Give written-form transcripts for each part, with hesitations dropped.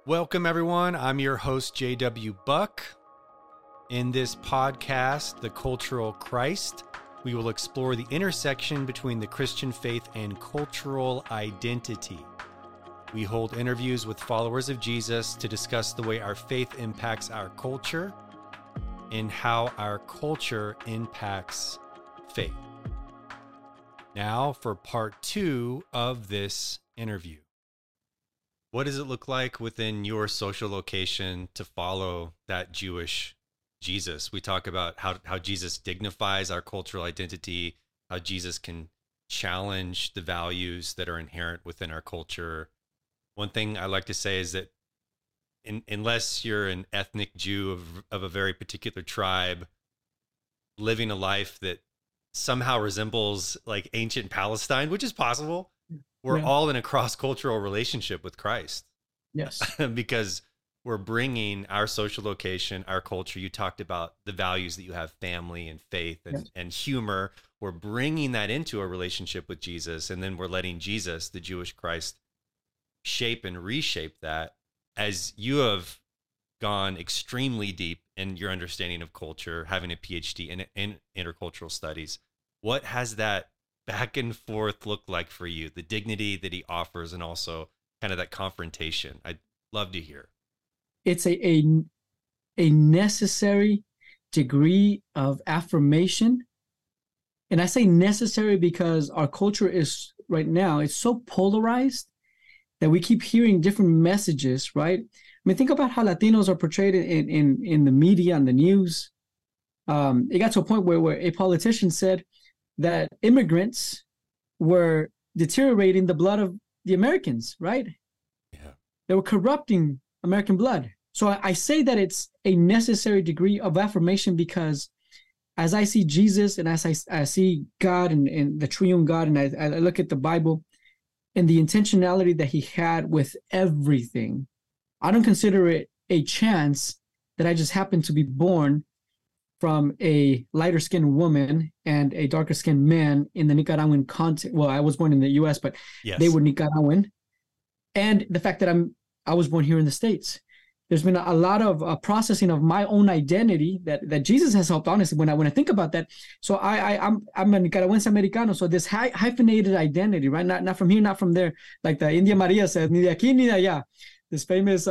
Welcome, everyone. I'm your host, J.W. Buck. In this podcast, The Cultural Christ, we will explore the intersection between the Christian faith and cultural identity. We hold interviews with followers of Jesus to discuss the way our faith impacts our culture and how our culture impacts faith. Now for part 2 of this interview. What does it look like within your social location to follow that Jewish Jesus? We talk about how Jesus dignifies our cultural identity, how Jesus can challenge the values that are inherent within our culture. One thing I like to say is that unless you're an ethnic Jew of a very particular tribe, living a life that somehow resembles like ancient Palestine, which is possible, we're all in a cross-cultural relationship with Christ. Yes. Because we're bringing our social location, our culture. You talked about the values that you have, family and faith and humor. We're bringing that into a relationship with Jesus, and then we're letting Jesus, the Jewish Christ, shape and reshape that. As you have gone extremely deep in your understanding of culture, having a PhD in intercultural studies, what has that back and forth look like for you? The dignity that he offers and also kind of that confrontation. I'd love to hear. It's a necessary degree of affirmation. And I say necessary because our culture is right now, it's so polarized that we keep hearing different messages, right? I mean, think about how Latinos are portrayed in the media and the news. It got to a point where a politician said that immigrants were deteriorating the blood of the Americans, right? Yeah. They were corrupting American blood. So I say that it's a necessary degree of affirmation because as I see Jesus and as I see God and the triune God, and I look at the Bible and the intentionality that he had with everything, I don't consider it a chance that I just happened to be born from a lighter skinned woman and a darker skinned man in the Nicaraguan context. Well, I was born in the US, but yes, they were Nicaraguan. And the fact that I was born here in the States. There's been a lot of processing of my own identity that Jesus has helped, honestly, when I think about that. So I'm a Nicaraguense Americano. So this hyphenated identity, right? Not from here, not from there. Like the India Maria said, ni de aquí ni de allá. This famous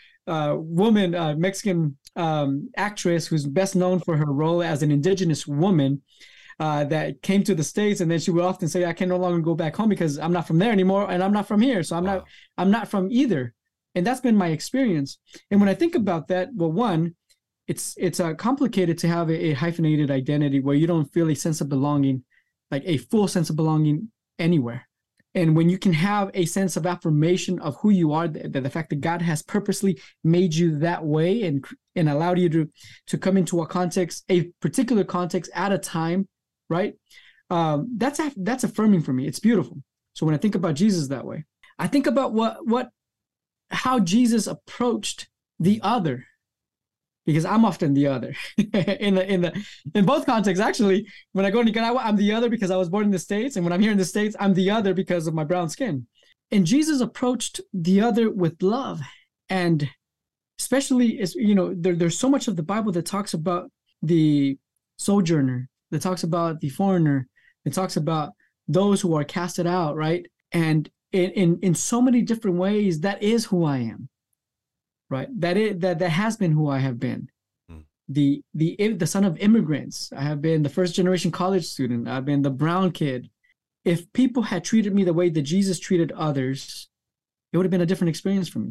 woman, Mexican actress who's best known for her role as an indigenous woman that came to the States, and then she would often say, I can no longer go back home because I'm not from there anymore and I'm not from here. So I'm not from either. And that's been my experience. And when I think about that, well, one, it's complicated to have a hyphenated identity where you don't feel a sense of belonging, like a full sense of belonging anywhere. And when you can have a sense of affirmation of who you are, the fact that God has purposely made you that way and allowed you to come into a particular context at a time, right? That's affirming for me. It's beautiful. So when I think about Jesus that way, I think about how Jesus approached the other, because I'm often the other in both contexts. Actually, when I go to Nicaragua, I'm the other because I was born in the States, and when I'm here in the States, I'm the other because of my brown skin. And Jesus approached the other with love, and especially as there's so much of the Bible that talks about the sojourner, that talks about the foreigner, that talks about those who are casted out, right? And in so many different ways, that is who I am, right? That has been who I have been. The son of immigrants. I have been the first generation college student. I've been the brown kid. If people had treated me the way that Jesus treated others, it would have been a different experience for me.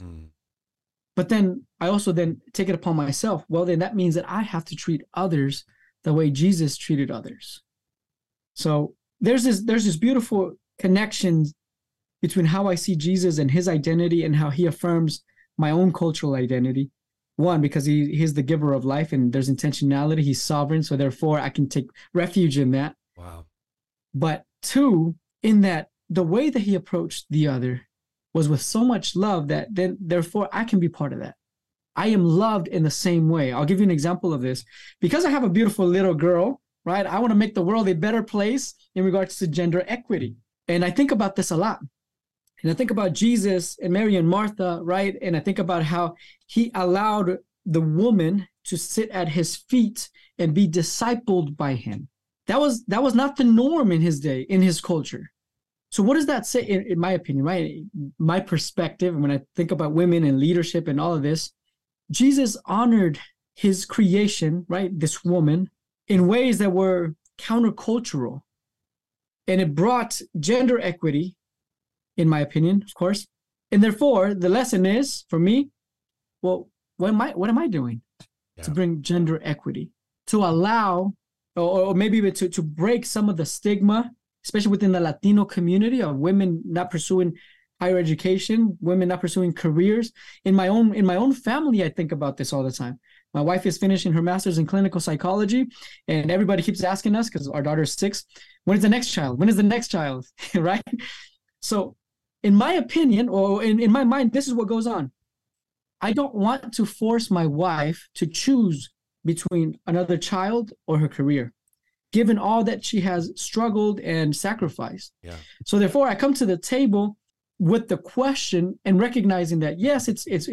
But then I also take it upon myself. Well, then that means that I have to treat others the way Jesus treated others. So there's this beautiful connection between how I see Jesus and his identity and how he affirms my own cultural identity. One, because he's the giver of life and there's intentionality. He's sovereign. So therefore I can take refuge in that. Wow. But two, in that the way that he approached the other was with so much love that then therefore I can be part of that. I am loved in the same way. I'll give you an example of this. Because I have a beautiful little girl, right? I want to make the world a better place in regards to gender equity. And I think about this a lot. And I think about Jesus and Mary and Martha, right? And I think about how he allowed the woman to sit at his feet and be discipled by him. That was not the norm in his day, in his culture. So what does that say, in my opinion, right? My perspective, when I think about women and leadership and all of this, Jesus honored his creation, right? This woman, in ways that were countercultural. And it brought gender equity, in my opinion, of course. And therefore, the lesson is, for me, well, what am I doing to bring gender equity? To allow, or maybe even to break some of the stigma, especially within the Latino community, of women not pursuing higher education, women not pursuing careers. In my own family, I think about this all the time. My wife is finishing her master's in clinical psychology, and everybody keeps asking us, because our daughter is 6, when is the next child? When is the next child? Right? So in my opinion, or in my mind, this is what goes on. I don't want to force my wife to choose between another child or her career, given all that she has struggled and sacrificed. Yeah. So therefore, I come to the table with the question and recognizing that, yes,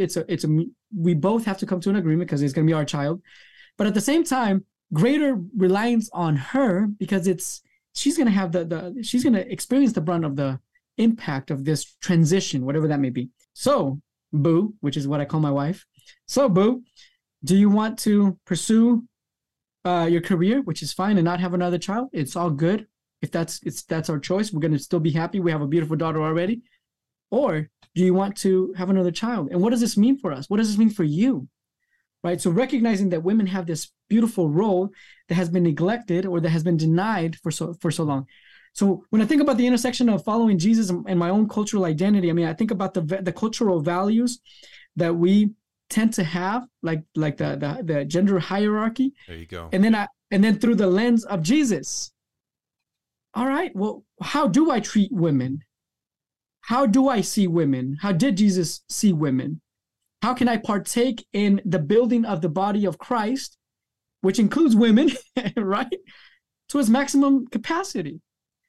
we both have to come to an agreement because it's going to be our child. But at the same time, greater reliance on her, because she's going to have she's going to experience the brunt of the impact of this transition, whatever that may be. So, Boo, which is what I call my wife. So, Boo, do you want to pursue your career, which is fine, and not have another child? It's all good. If that's our choice, we're going to still be happy. We have a beautiful daughter already. Or do you want to have another child? And what does this mean for us? What does this mean for you? Right? So recognizing that women have this beautiful role that has been neglected or that has been denied for so long. So when I think about the intersection of following Jesus and my own cultural identity, I mean, I think about the cultural values that we tend to have, like the gender hierarchy. There you go. And then through the lens of Jesus. All right, well, how do I treat women? How do I see women? How did Jesus see women? How can I partake in the building of the body of Christ, which includes women, right, to its maximum capacity?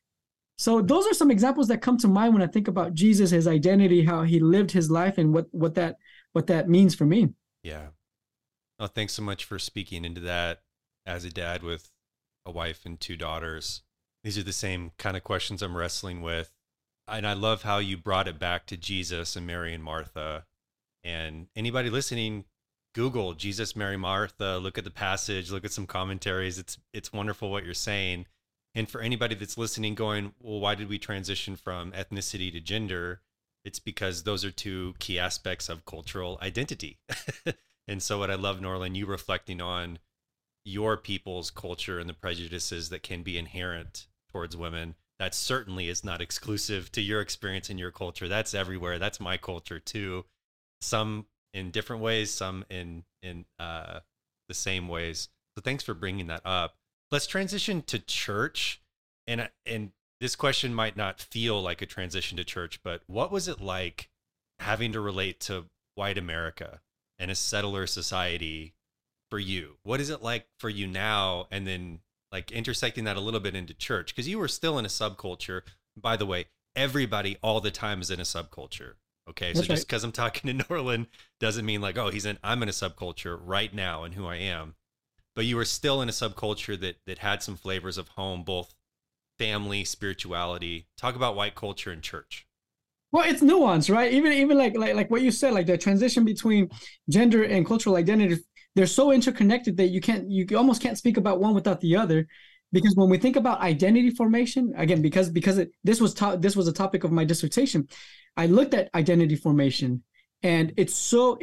So those are some examples that come to mind when I think about Jesus, his identity, how he lived his life, and what that means for me. Yeah. Oh, thanks so much for speaking into that as a dad with a wife and 2 daughters. These are the same kind of questions I'm wrestling with. And I love how you brought it back to Jesus and Mary and Martha. And anybody listening, Google Jesus, Mary, Martha, look at the passage, look at some commentaries. It's wonderful what you're saying. And for anybody that's listening going, well, why did we transition from ethnicity to gender? It's because those are 2 key aspects of cultural identity. And so what I love, Norlin, you reflecting on your people's culture and the prejudices that can be inherent towards women. That certainly is not exclusive to your experience in your culture. That's everywhere. That's my culture too. Some in different ways, some in the same ways. So thanks for bringing that up. Let's transition to church. And this question might not feel like a transition to church, but what was it like having to relate to white America and a settler society for you? What is it like for you now? And then like intersecting that a little bit into church, because you were still in a subculture. By the way, everybody all the time is in a subculture. Okay. So just because I'm talking to Norlin doesn't mean like, oh, I'm in a subculture right now and who I am. But you were still in a subculture that had some flavors of home, both family, spirituality. Talk about white culture and church. Well, it's nuanced, right? Even like what you said, like the transition between gender and cultural identity, they're so interconnected that you almost can't speak about one without the other. Because when we think about identity formation, again, because this was a topic of my dissertation, I looked at identity formation, and it's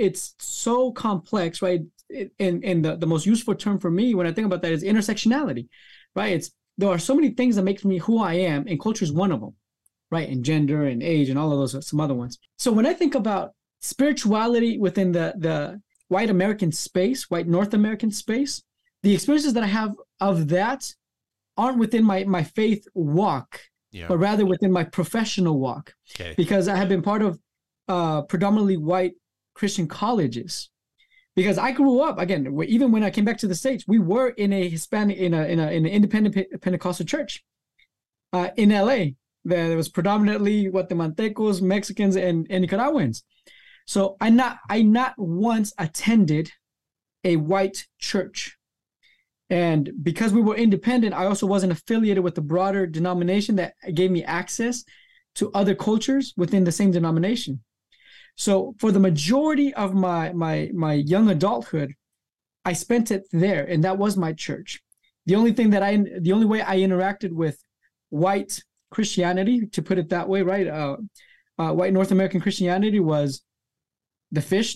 so complex, right? And the most useful term for me when I think about that is intersectionality, right? There are so many things that make me who I am, and culture is one of them, right? And gender and age and all of those, some other ones. So when I think about spirituality within the white American space, white North American space, the experiences that I have of that aren't within my faith walk, but rather within my professional walk. Okay. Because I have been part of predominantly white Christian colleges. Because I grew up, again, even when I came back to the States, we were in a Hispanic, in an independent Pentecostal church in LA. There was predominantly Guatemaltecos, Mexicans, and Nicaraguans. So I not once attended a white church. And because we were independent, I also wasn't affiliated with the broader denomination that gave me access to other cultures within the same denomination. So for the majority of my young adulthood, I spent it there, and that was my church. The only way I interacted with white Christianity, to put it that way, right? White North American Christianity was the Fish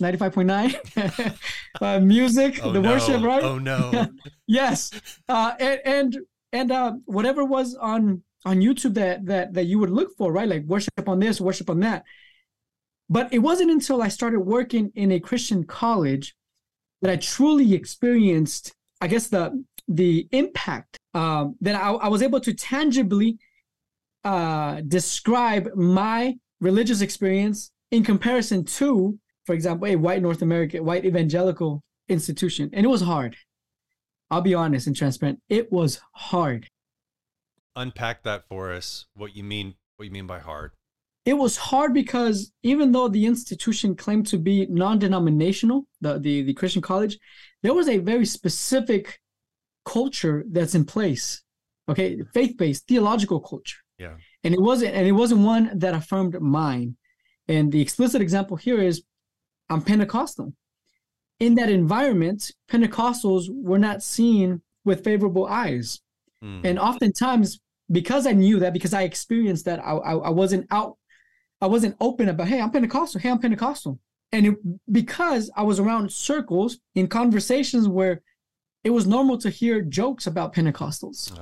95.9, music, worship, right? Oh no. Yes. And whatever was on YouTube that you would look for, right? Like worship on this, worship on that. But it wasn't until I started working in a Christian college that I truly experienced, I guess, the impact that I was able to tangibly describe my religious experience in comparison to, for example, a white North American, white evangelical institution. And it was hard. I'll be honest and transparent. It was hard. Unpack that for us. What you mean by hard? It was hard because even though the institution claimed to be non-denominational, the Christian college, there was a very specific culture that's in place. Okay, faith-based, theological culture. Yeah. And it wasn't one that affirmed mine. And the explicit example here is I'm Pentecostal. In that environment, Pentecostals were not seen with favorable eyes. And oftentimes, because I knew that, because I experienced that, I wasn't open about, hey, I'm Pentecostal. And because I was around circles in conversations where it was normal to hear jokes about Pentecostals,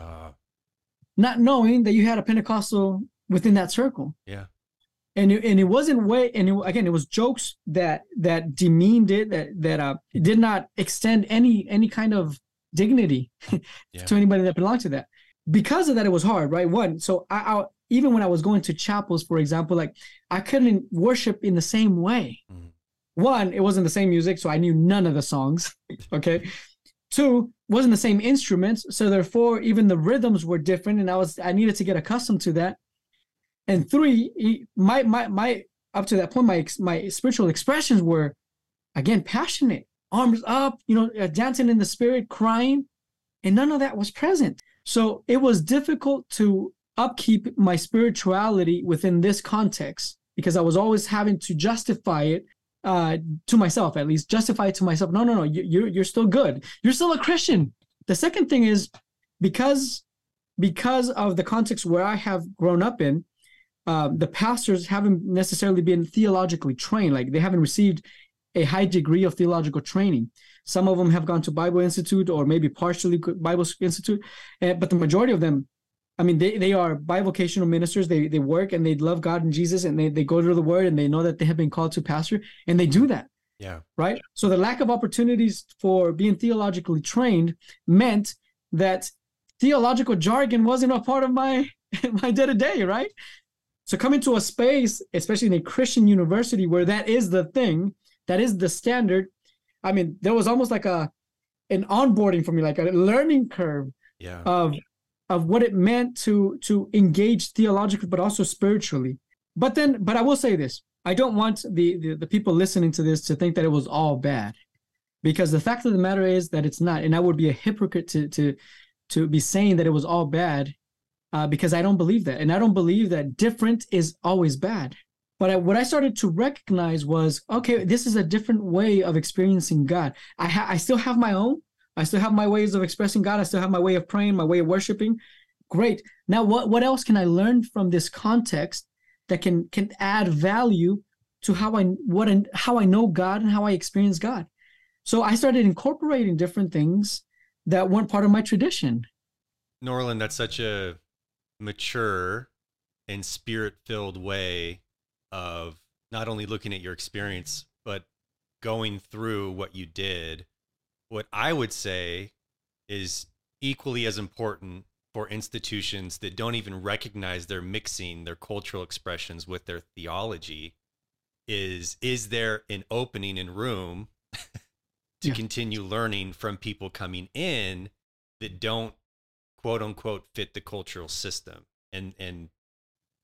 not knowing that you had a Pentecostal within that circle. Yeah. And it wasn't it was jokes that demeaned it, that did not extend any kind of dignity to anybody that belonged to that. Because of that, it was hard, right? So I even when I was going to chapels, for example, like I couldn't worship in the same way. One, it wasn't the same music, so I knew none of the songs. Okay. Two, wasn't the same instruments, so therefore even the rhythms were different, and I needed to get accustomed to that. And three, my up to that point, my spiritual expressions were, again, passionate, arms up, dancing in the spirit, crying, and none of that was present. So it was difficult to upkeep my spirituality within this context because I was always having to justify it to myself, at least justify it to myself. No, you're still good. You're still a Christian. The second thing is because of the context where I have grown up in, the pastors haven't necessarily been theologically trained. Like they haven't received a high degree of theological training. Some of them have gone to Bible Institute or maybe partially Bible Institute, but the majority of them, I mean, they are bivocational ministers. They work and they love God and Jesus, and they go to the Word and they know that they have been called to pastor, and they do that. Yeah. Right. So the lack of opportunities for being theologically trained meant that theological jargon wasn't a part of my day to day, right? So coming to a space, especially in a Christian university where that is the thing, that is the standard. I mean, there was almost like an onboarding for me, like a learning curve of what it meant to engage theologically, but also spiritually. But I will say this. I don't want the people listening to this to think that it was all bad, because the fact of the matter is that it's not. And I would be a hypocrite to be saying that it was all bad, because I don't believe that. And I don't believe that different is always bad. But what I started to recognize was, okay, this is a different way of experiencing God. I still have my own. I still have my ways of expressing God. I still have my way of praying, my way of worshiping. Great. Now, what else can I learn from this context that can add value to how I know God and how I experience God? So I started incorporating different things that weren't part of my tradition. Norland, that's such a mature and spirit-filled way of not only looking at your experience, but going through what you did. What I would say is equally as important for institutions that don't even recognize they're mixing their cultural expressions with their theology is there an opening in room to continue learning from people coming in that don't, quote unquote, fit the cultural system? And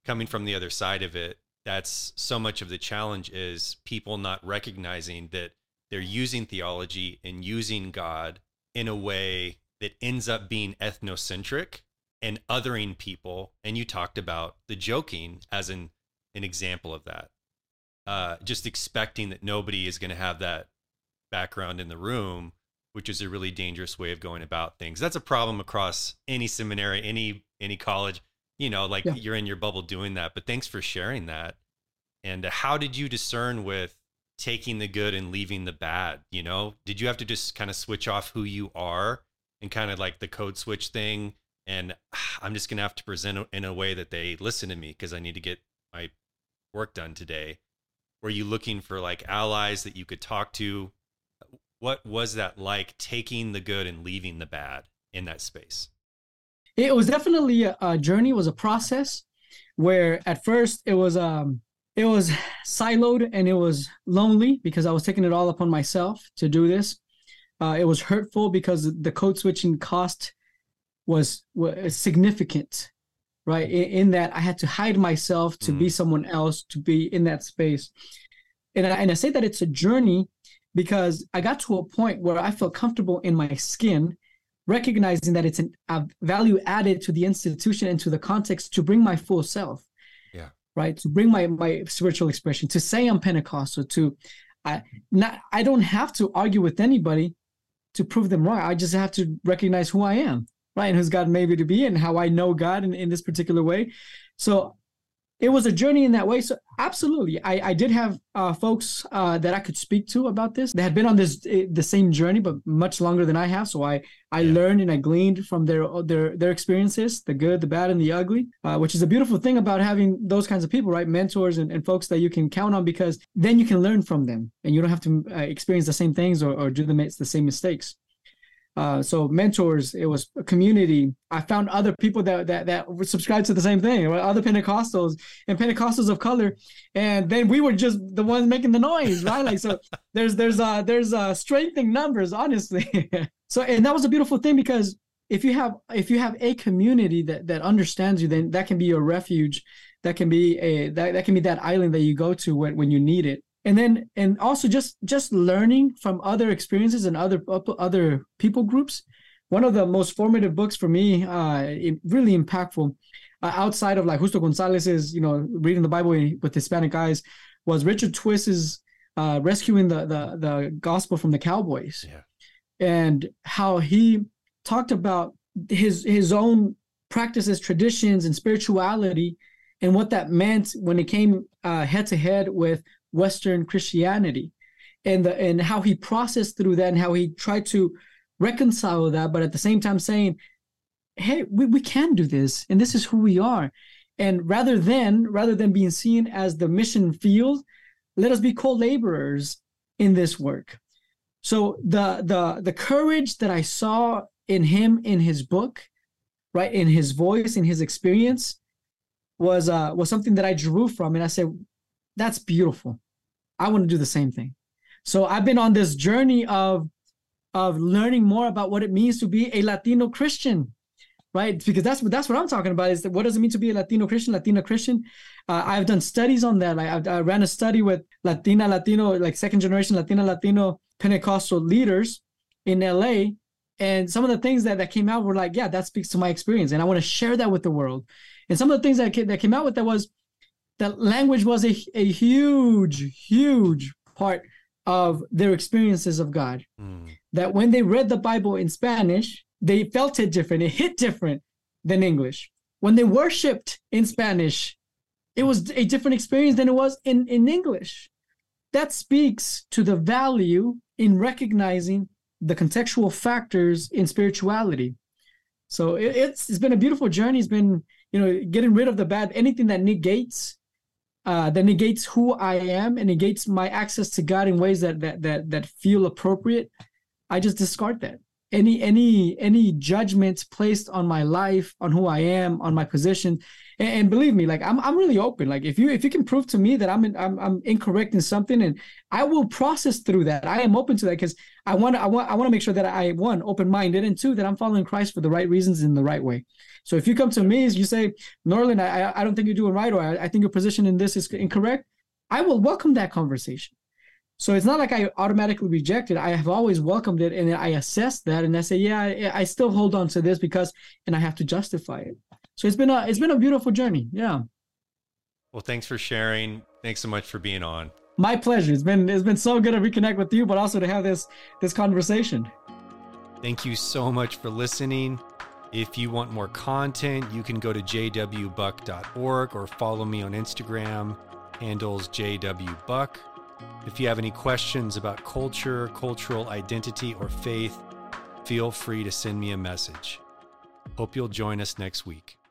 coming from the other side of it, that's so much of the challenge is people not recognizing that they're using theology and using God in a way that ends up being ethnocentric and othering people. And you talked about the joking as an example of that. Just expecting that nobody is going to have that background in the room, which is a really dangerous way of going about things. That's a problem across any seminary, any college, like you're in your bubble doing that. But thanks for sharing that. And how did you discern with taking the good and leaving the bad? Did you have to just kind of switch off who you are and kind of like the code switch thing? And I'm just going to have to present in a way that they listen to me because I need to get my work done today. Were you looking for like allies that you could talk to? What was that like, taking the good and leaving the bad in that space? It was definitely a journey. It was a process where at first it was siloed and it was lonely because I was taking it all upon myself to do this. It was hurtful because the code switching cost was significant, right? In that I had to hide myself to be someone else, to be in that space. And I say that it's a journey because I got to a point where I felt comfortable in my skin, recognizing that it's a value added to the institution and to the context to bring my full self. Yeah. Right. To bring my spiritual expression, to say I'm Pentecostal, I don't have to argue with anybody to prove them wrong. I just have to recognize who I am, right? And who's God made me to be and how I know God in this particular way. So it was a journey in that way. So absolutely, I did have folks that I could speak to about this. They had been on the same journey, but much longer than I have. So I learned and I gleaned from their experiences, the good, the bad, and the ugly, which is a beautiful thing about having those kinds of people, right? Mentors and folks that you can count on, because then you can learn from them and you don't have to experience the same things or do the same mistakes. So mentors, it was a community. I found other people that were subscribed to the same thing, other Pentecostals and Pentecostals of color, and then we were just the ones making the noise, right? Like, so there's strength in numbers, honestly. So, and that was a beautiful thing, because if you have a community that understands you, then that can be your refuge. That can be that island that you go to when you need it. And also just learning from other experiences and other people groups. One of the most formative books for me, really impactful, outside of like Justo Gonzalez's, reading the Bible with Hispanic eyes, was Richard Twist's Rescuing the Gospel from the Cowboys. Yeah. And how he talked about his own practices, traditions, and spirituality, and what that meant when it came head to head with Western Christianity, and how he processed through that and how he tried to reconcile that, but at the same time saying, hey, we can do this, and this is who we are. And rather than being seen as the mission field, let us be co-laborers in this work. So the courage that I saw in him, in his book, right, in his voice, in his experience, was something that I drew from, and I said, that's beautiful. I want to do the same thing. So I've been on this journey of learning more about what it means to be a Latino Christian, right? Because that's what I'm talking about, is that what does it mean to be a Latino Christian, Latina Christian? I've done studies on that. I ran a study with Latino, like second generation Latino Pentecostal leaders in LA. And some of the things that came out were like, yeah, that speaks to my experience. And I want to share that with the world. And some of the things that came out with that was that language was a huge part of their experiences of God. That when they read the Bible in Spanish, they felt it different. It hit different than English. When they worshiped in Spanish, it was a different experience than it was in English. That speaks to the value in recognizing the contextual factors in spirituality. So it's been a beautiful journey. It's been, getting rid of the bad, anything that negates who I am and negates my access to God in ways that feel appropriate. I just discard that. any judgments placed on my life, on who I am, on my position. And believe me, like I'm really open. Like if you can prove to me that I'm incorrect in something, and I will process through that. I am open to that because I want to make sure that I, one, open-minded, and two, that I'm following Christ for the right reasons in the right way. So if you come to me, you say, Norland, I don't think you're doing right, or I think your position in this is incorrect, I will welcome that conversation. So it's not like I automatically reject it. I have always welcomed it, and I assess that, and I say, yeah, I still hold on to this because, and I have to justify it. So it's been a beautiful journey. Yeah. Well, thanks for sharing. Thanks so much for being on. My pleasure. It's been so good to reconnect with you, but also to have this conversation. Thank you so much for listening. If you want more content, you can go to jwbuck.org or follow me on Instagram, handles jwbuck. If you have any questions about culture, cultural identity, or faith, feel free to send me a message. Hope you'll join us next week.